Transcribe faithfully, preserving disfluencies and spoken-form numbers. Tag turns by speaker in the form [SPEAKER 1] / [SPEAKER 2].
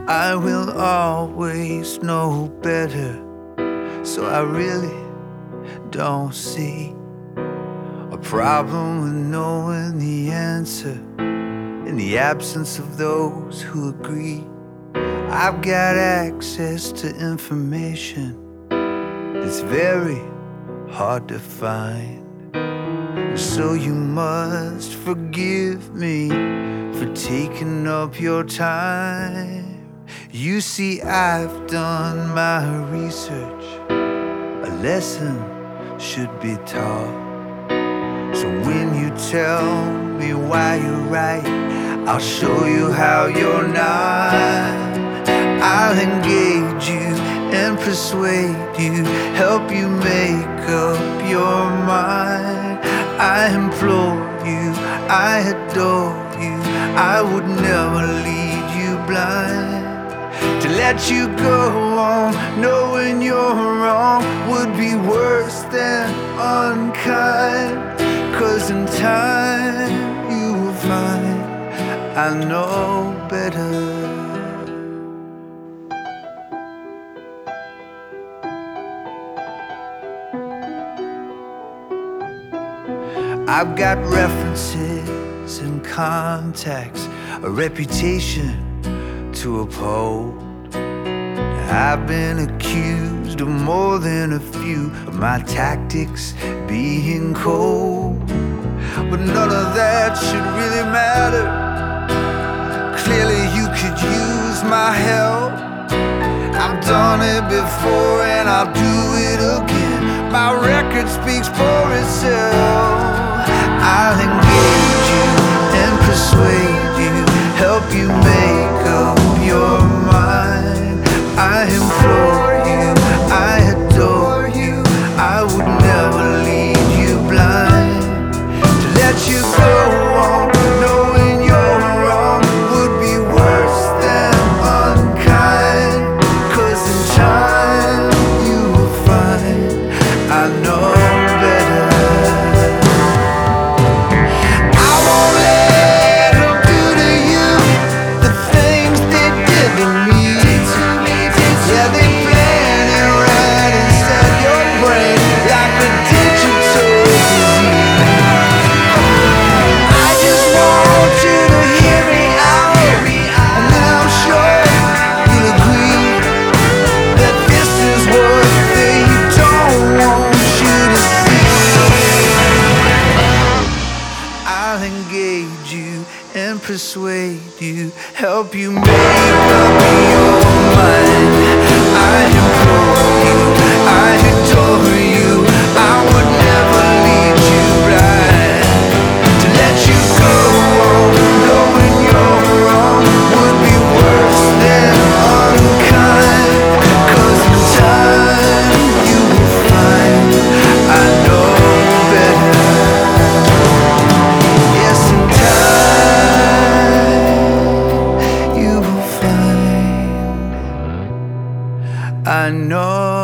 [SPEAKER 1] I will always know better, so I really don't see a problem with knowing the answer in the absence of those who agree. I've got access to information that's very hard to find, so you must forgive me for taking up your time. You see, I've done my research. A lesson should be taught. So when you tell me why you're right, I'll show you how you're not. I'll engage you and persuade you, help you make up your mind. I implore you, I adore you, I would never lead you blind. To let you go on knowing you're wrong would be worse than unkind. 'Cause in time you will find I know better. I've got references and contacts, a reputation to uphold. I've been accused of more than a few of my tactics being cold, but none of that should really matter. Clearly you could use my help. I've done it before and I'll do it again. My record speaks for itself. I'll engage you and persuade you, help you make up your mind. I implore you, I adore you, I would never lead you blind. To let you go on knowing you're wrong would be worse than unkind. 'Cause in time you will find I know better. I won't let them do to you the things they did to me. Yeah, they plan it right inside your brain like a digital disease. I just want you to hear me out, and then I'm sure you'll agree that this is what they don't want you to see. I'll engage you and persuade you, help you make up your mind. I implore you, I adore you, I would never lead you blind. To let you go on knowing you're wrong would be worse than unkind. 'Cause in time you will find I know better. Yes, in time you will find I know